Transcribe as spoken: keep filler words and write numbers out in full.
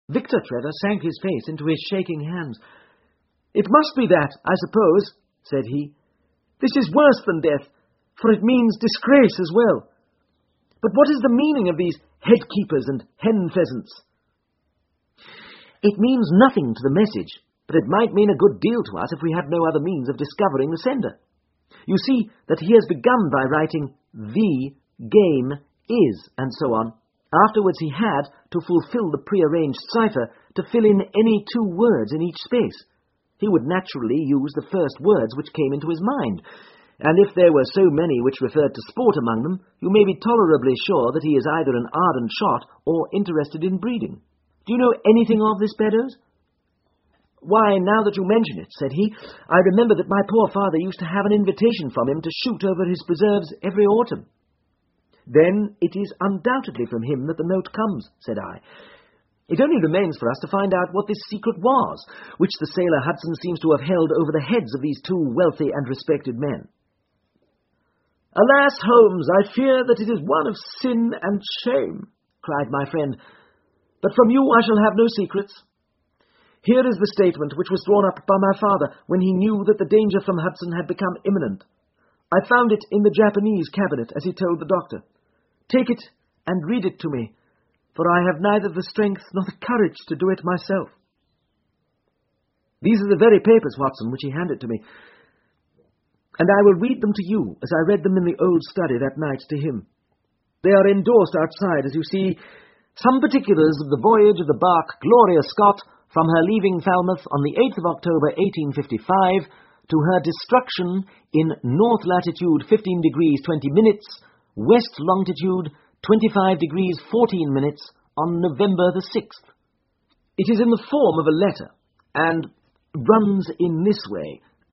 Victor Trevor sank his face into his shaking hands. "It must be that, I suppose," said he. "This is worse than death, for it means disgrace as well. But what is the meaning of these head-keepers and hen-pheasants?" "It means nothing to the message, but it might mean a good deal to us if we had no other means of discovering the sender. You see that he has begun by writing, 'The game is,' and so on. Afterwards he had, to fulfill the prearranged cipher, to fill in any two words in each space. He would naturally use the first words which came into his mind, and if there were so many which referred to sport among them, you may be tolerably sure that he is either an ardent shot or interested in breeding. Do you know anything of this, Beddoes?" "Why, now that you mention it," said he, "I remember that my poor father used to have an invitation from him to shoot over his preserves every autumn." "Then it is undoubtedly from him that the note comes," said I. "It only remains for us to find out what this secret was, which the sailor Hudson seems to have held over the heads of these two wealthy and respected men." "Alas, Holmes, I fear that it is one of sin and shame," cried my friend. "But from you I shall have no secrets. Here is the statement which was drawn up by my father when he knew that the danger from Hudson had become imminent. I found it in the Japanese cabinet, as he told the doctor. Take it and read it to me, for I have neither the strength nor the courage to do it myself." "These are the very papers, Watson, which he handed to me, and I will read them to you as I read them in the old study that night to him. They are endorsed outside, as you see. Some particulars of the voyage of the bark Gloria Scott from her leaving Falmouth on the eighth of October, eighteen fifty-five, to her destruction in north latitude fifteen degrees twenty minutes, west longitude twenty-five degrees fourteen minutes, on November the sixth. It is in the form of a letter, and runs in this way."